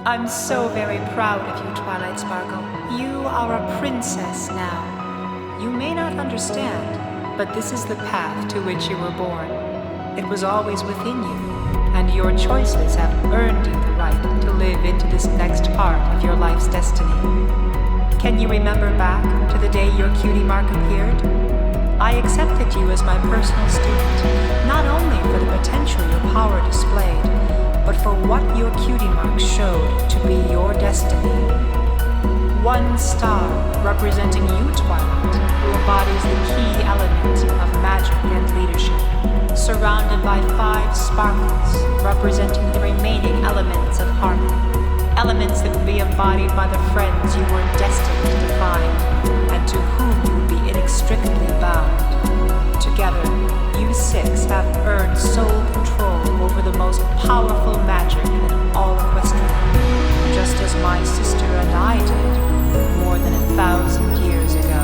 I'm so very proud of you, Twilight Sparkle. You are a princess now. You may not understand, but this is the path to which you were born. It was always within you, and your choices have earned you the right to live into this next part of your life's destiny. Can you remember back to the day your cutie mark appeared? I accepted you as my personal student, not only for the potential your power displayed, but for what your cutie mark showed to be your destiny. One star representing you, Twilight, who embodies the key element of magic and leadership, surrounded by 5 sparkles representing the remaining elements of harmony, elements that would be embodied by the friends you were destined to find, and to whom you would be inextricably bound. Together, you 6 have earned sole control over the most powerful magic in all Equestria, just as my sister and I did more than 1,000 years ago.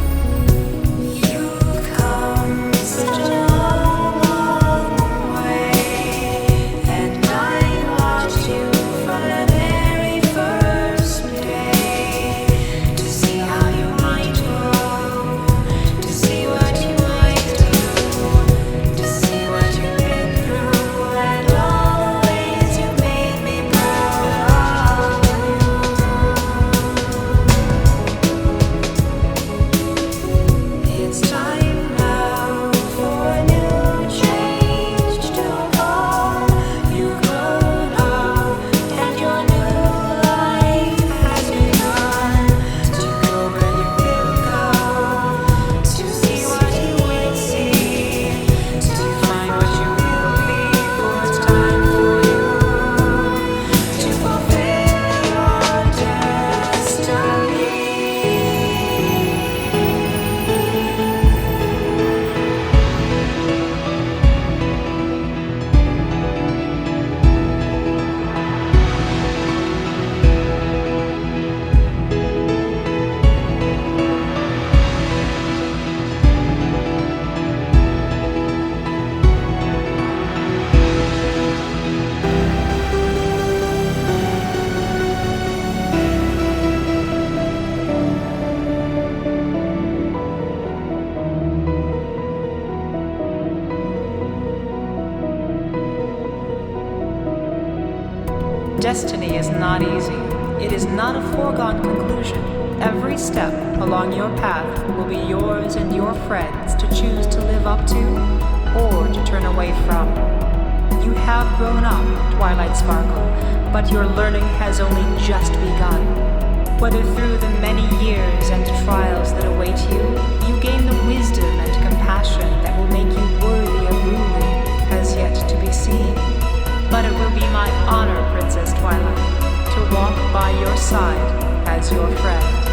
You've come such a long, long way, and I watched you from the very first day to see how you might grow, to see what you might do, to see what you've been through, and all the ways you made me proud of you. It's time now for a new change to come. You've grown up, and your new life has begun. To go where you will go, to see what you will see, to find what you will be. For it's time for you to fulfill your destiny. Destiny is not easy. It is not a foregone conclusion. Every step along your path will be yours and your friends to choose to live up to or to turn away from. You have grown up, Twilight Sparkle, but your learning has only just begun. Whether through the many years and trials that await you, you gain the wisdom and compassion that will make you worthy of ruling has yet to be seen. But it will be my honor, Princess Twilight, to walk by your side as your friend.